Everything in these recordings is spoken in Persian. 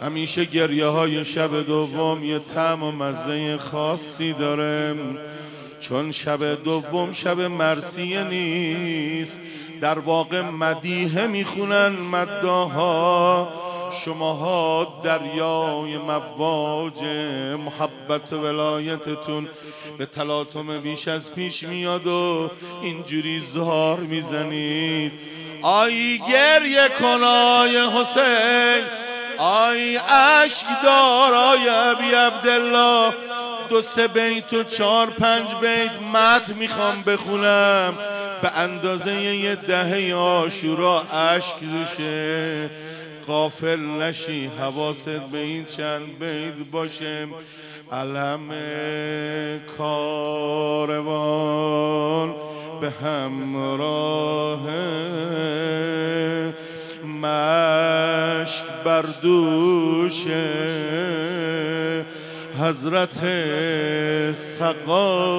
همیشه گریه های شب دوم یه طعم و مزه خاصی داره، چون شب دوم شب مرثیه نیست، در واقع مدیحه میخونن مداها. شماها دریای مواج محبت ولایتتون به تلاطم بیش از پیش میاد و اینجوری زار میزنید. آی گریه کنای حسین، آی عشق دارای ابی عبدالله. 2-3 بیت و 4-5 بیت متن میخوام بخونم، به اندازه یه دهه عاشورا اشک روشه. غافل نشی، حواست به این چند بیت باشه. علم کاروان به همراه مشک بر دوش حضرت سقا.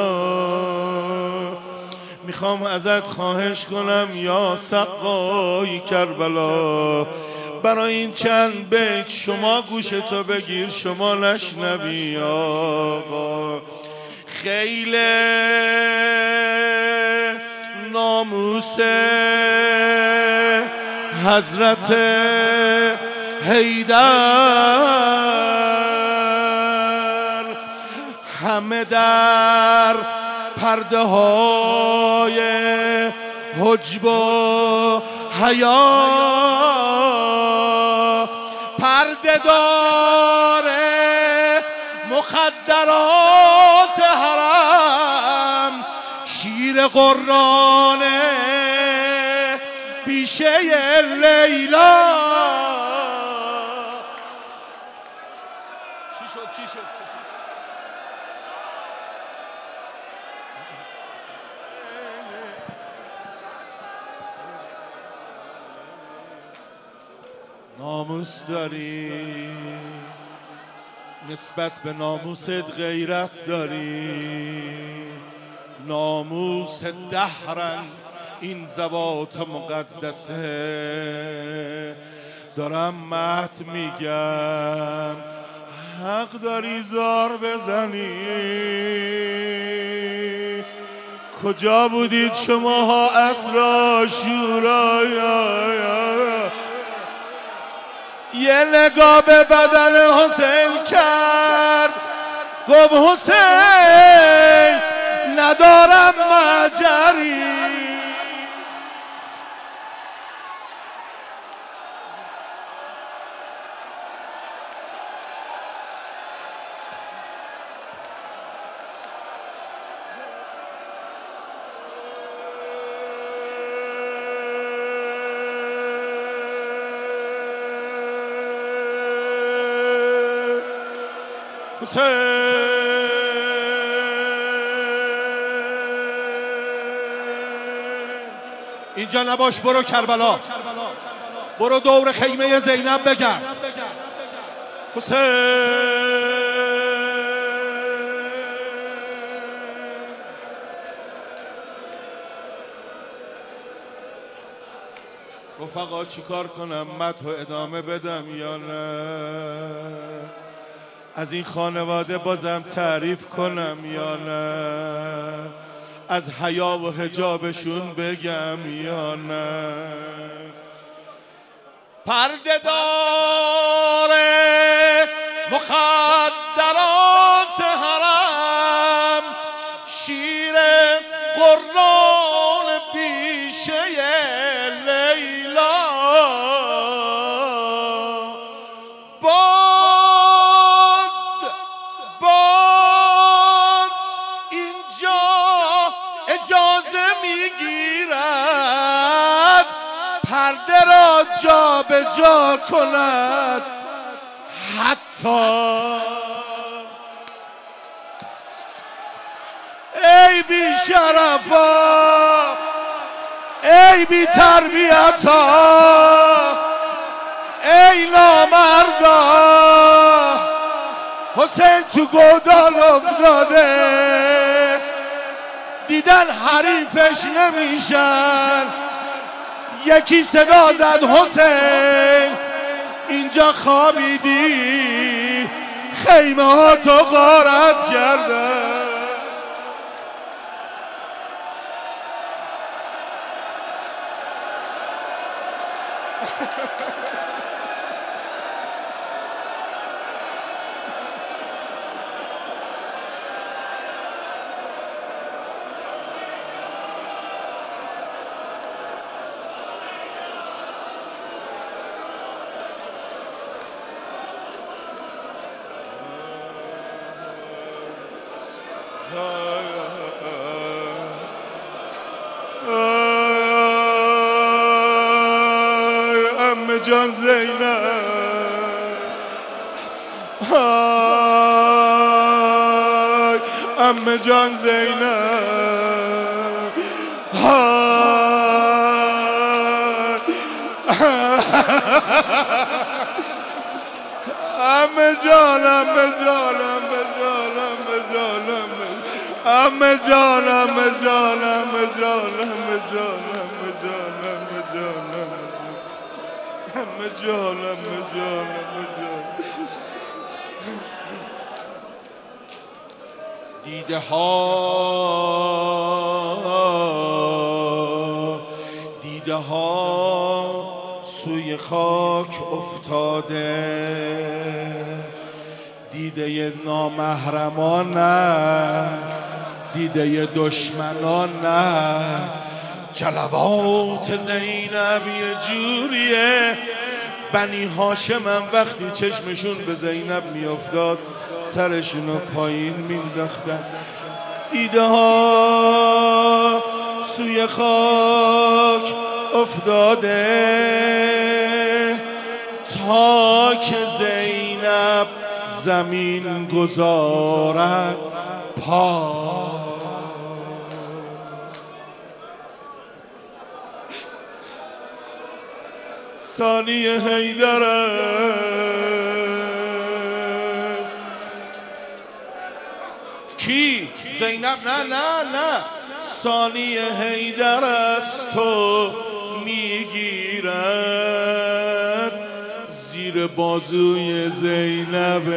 میخوام ازت خواهش کنم یا سقای کربلا، برای این چند بیت شما گوشتو بگیر، شما نشنوی آقا. خیل ناموس حضرت حیدر همه در پرده های حجب و حیا پرده داره، مخدرات حرام، شیر قرانه بیشه لیلا. چی شد؟ ناموس داری، نسبت به ناموست غیرت داری. ناموس دهرن این زوات مقدسه، دارم مت میگم، حق داری زار بزنی. کجا بودید شماها عصر عاشورا؟ یه نگاه به بدن حسین کرد، گفت حسین ندارم مجری. اینجا نباش، برو کربلا، برو دور خیمه زینب بگرد. حسین رفقا چیکار کنم؟ مدحو ادامه بدم یا نه؟ از این خانواده بازم تعریف کنم یا نه؟ از حیا و حجابشون بگم یا نه؟ پرده داره مخدرات حرام، شیر قرآن بیشه لیلا. باد اینجا اجازه میگیرد پرده را جا به جا کند، حتی ای بی شرفا، ای بی تربیتا، ای نامردا. حسین تو گودال افتاده، دیدن حریفش نمیشن. یکی صدا زد حسین، اینجا خوابیدی خیمه ها تو غارت کرده. عمه جان زینب، عمه جان زینب، عمه جان، عمه جان، عمه جان، عمه جان، عمه جان، عمه جان، عمه جان، عمه جان، عمه جان، عمه جان، عمه جان، عمه جان، عمه جان. دیده ها سوی خاک افتاده، دیده نامحرمان نه، دیده دشمنان نه. جلوات زینب یه جوریه، بنی هاشمم وقتی چشمشون به زینب میافتاد سرشونو پایین مینداختن. دیده ها سوی خاک افتاده تا که زینب زمین گذارد پا. ثانی حیدر است. کی؟ زینب؟ نه نه نه، ثانی حیدر است تو میگیرد زیر بازوی زینب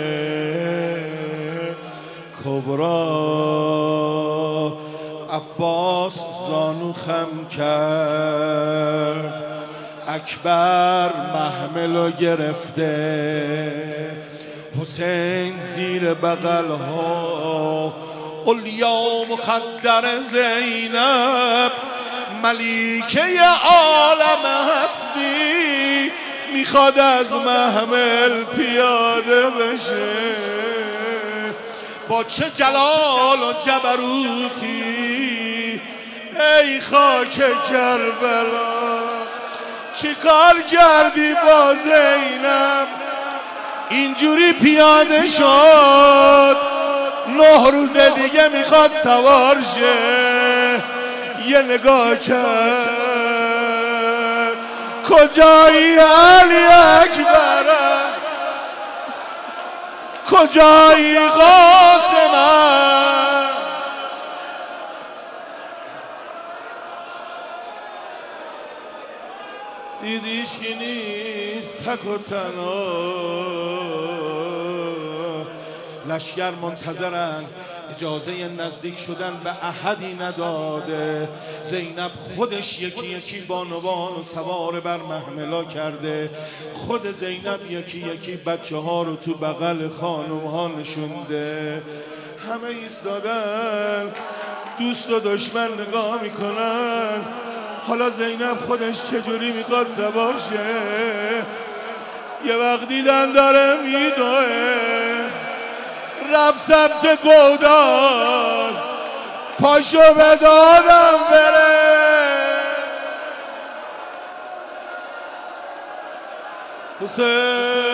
کبرا. عباس زانو خم کرد، اکبر محملو گرفته، حسین زیر بغل ها. اولیا مخدر زینب ملیکه عالم هستی، میخواد از محمل پیاده بشه. با چه جلال و جبروتی ای خاک کربلا، چی کار کردی با زینب؟ اینجوری پیاده شد، 9 روز دیگه میخواد سوار شه. یه نگاه کرد، کجایی علی اکبر، کجایی قاسم؟ دیدیش که نیست تک و تنها، لشکر منتظرن، اجازه نزدیک شدن به احدی نداده. زینب خودش یکی یکی بانوان و سوار بر محملا کرده. خود زینب یکی یکی بچه ها رو تو بغل خانم ها نشونده. همه ایستادن، دوست و دشمن نگاه میکنن. حالا زینب خودش چجوری میخواد سوار شه؟ یه وقت دیدن داره میدوه، رفت سمت گودال، پاشو به دادم بره. حسین